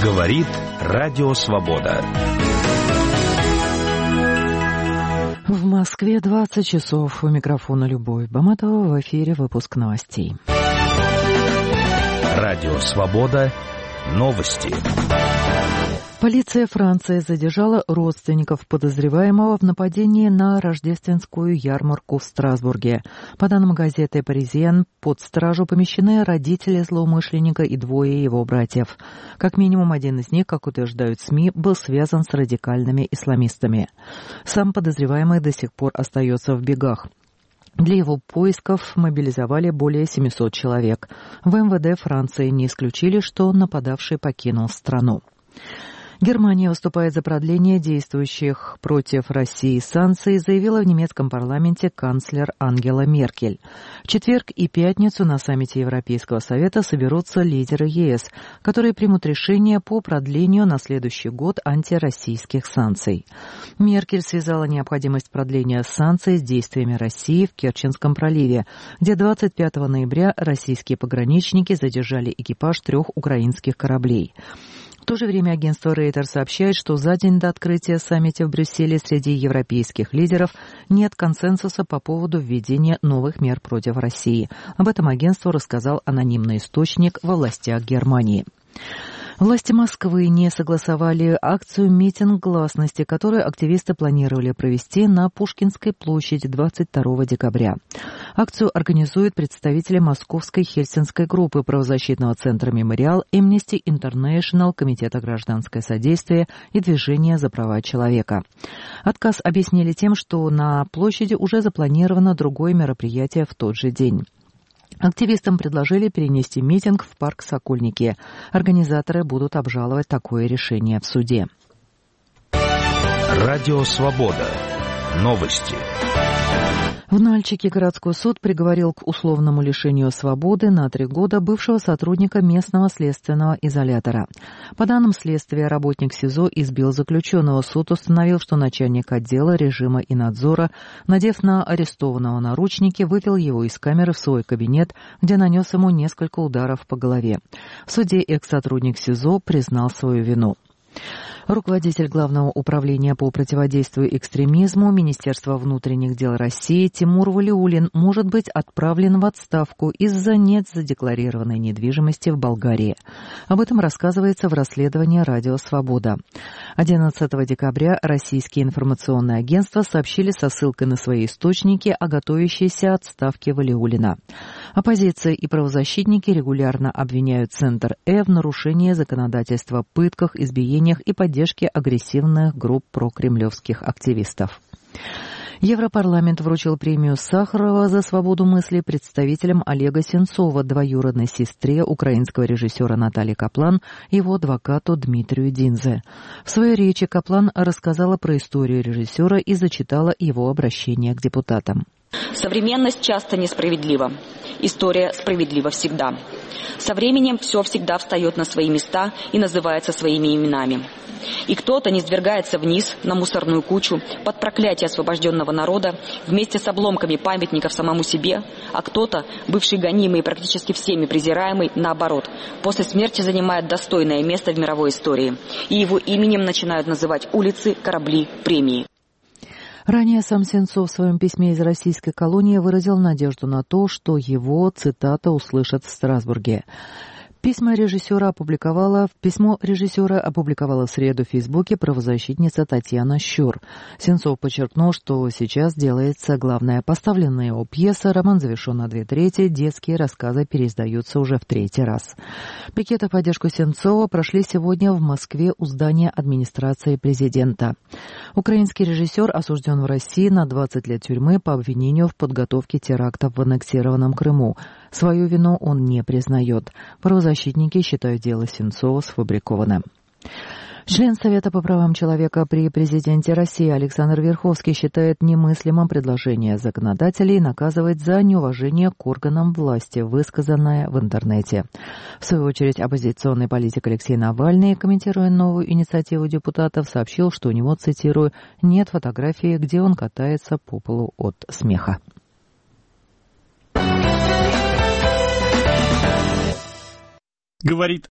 Говорит Радио Свобода. В Москве 20 часов. У микрофона Любовь Баматова. В эфире выпуск новостей. Радио Свобода. Новости. Полиция Франции задержала родственников подозреваемого в нападении на рождественскую ярмарку в Страсбурге. По данным газеты «Паризьен», под стражу помещены родители злоумышленника и двое его братьев. Как минимум один из них, как утверждают СМИ, был связан с радикальными исламистами. Сам подозреваемый до сих пор остается в бегах. Для его поисков мобилизовали более 700 человек. В МВД Франции не исключили, что нападавший покинул страну. Германия выступает за продление действующих против России санкций, заявила в немецком парламенте канцлер Ангела Меркель. В четверг и пятницу на саммите Европейского совета соберутся лидеры ЕС, которые примут решение по продлению на следующий год антироссийских санкций. Меркель связала необходимость продления санкций с действиями России в Керченском проливе, где 25 ноября российские пограничники задержали экипаж 3 украинских кораблей. В то же время агентство Рейтер сообщает, что за день до открытия саммита в Брюсселе среди европейских лидеров нет консенсуса по поводу введения новых мер против России. Об этом агентству рассказал анонимный источник во властях Германии. Власти Москвы не согласовали акцию «Митинг гласности», которую активисты планировали провести на Пушкинской площади 22 декабря. Акцию организуют представители Московской Хельсинской группы правозащитного центра «Мемориал», Amnesty International, Комитета гражданское содействие и Движения за права человека. Отказ объяснили тем, что на площади уже запланировано другое мероприятие в тот же день. Активистам предложили перенести митинг в парк Сокольники. Организаторы будут обжаловать такое решение в суде. Радио Свобода. Новости. В Нальчике городской суд приговорил к условному лишению свободы на 3 года бывшего сотрудника местного следственного изолятора. По данным следствия, работник СИЗО избил заключенного. Суд установил, что начальник отдела режима и надзора, надев на арестованного наручники, вывел его из камеры в свой кабинет, где нанес ему несколько ударов по голове. В суде экс-сотрудник СИЗО признал свою вину. Руководитель Главного управления по противодействию экстремизму Министерства внутренних дел России Тимур Валиуллин может быть отправлен в отставку из-за незадекларированной недвижимости в Болгарии. Об этом рассказывается в расследовании «Радио Свобода». 11 декабря российские информационные агентства сообщили со ссылкой на свои источники о готовящейся отставке Валиуллина. Оппозиция и правозащитники регулярно обвиняют Центр в нарушении законодательства, пытках, избиениях и поддержке агрессивных групп прокремлевских активистов. Европарламент вручил премию Сахарова за свободу мысли представителям Олега Сенцова, двоюродной сестре украинского режиссера Натальи Каплан и его адвокату Дмитрию Динзе. В своей речи Каплан рассказала про историю режиссера и зачитала его обращение к депутатам. Современность часто несправедлива. История справедлива всегда. Со временем все всегда встает на свои места и называется своими именами. И кто-то низвергается вниз на мусорную кучу под проклятие освобожденного народа вместе с обломками памятников самому себе, а кто-то, бывший гонимый и практически всеми презираемый, наоборот, после смерти занимает достойное место в мировой истории. И его именем начинают называть улицы, корабли, премии. Ранее сам Сенцов в своем письме из российской колонии выразил надежду на то, что его, цитата, услышат в Страсбурге. Письмо режиссера опубликовала в среду в Фейсбуке правозащитница Татьяна Щур. Сенцов подчеркнул, что сейчас делается главное. Поставленная его пьеса, роман завершен на 2/3, детские рассказы переиздаются уже в 3-й раз. Пикеты в поддержку Сенцова прошли сегодня в Москве у здания администрации президента. Украинский режиссер осужден в России на 20 лет тюрьмы по обвинению в подготовке терактов в аннексированном Крыму. Свою вину он не признает. Правозащитники считают дело Сенцова сфабрикованным. Член Совета по правам человека при президенте России Александр Верховский считает немыслимым предложение законодателей наказывать за неуважение к органам власти, высказанное в интернете. В свою очередь, оппозиционный политик Алексей Навальный, комментируя новую инициативу депутатов, сообщил, что у него, цитирую, «нет фотографии, где он катается по полу от смеха». Говорит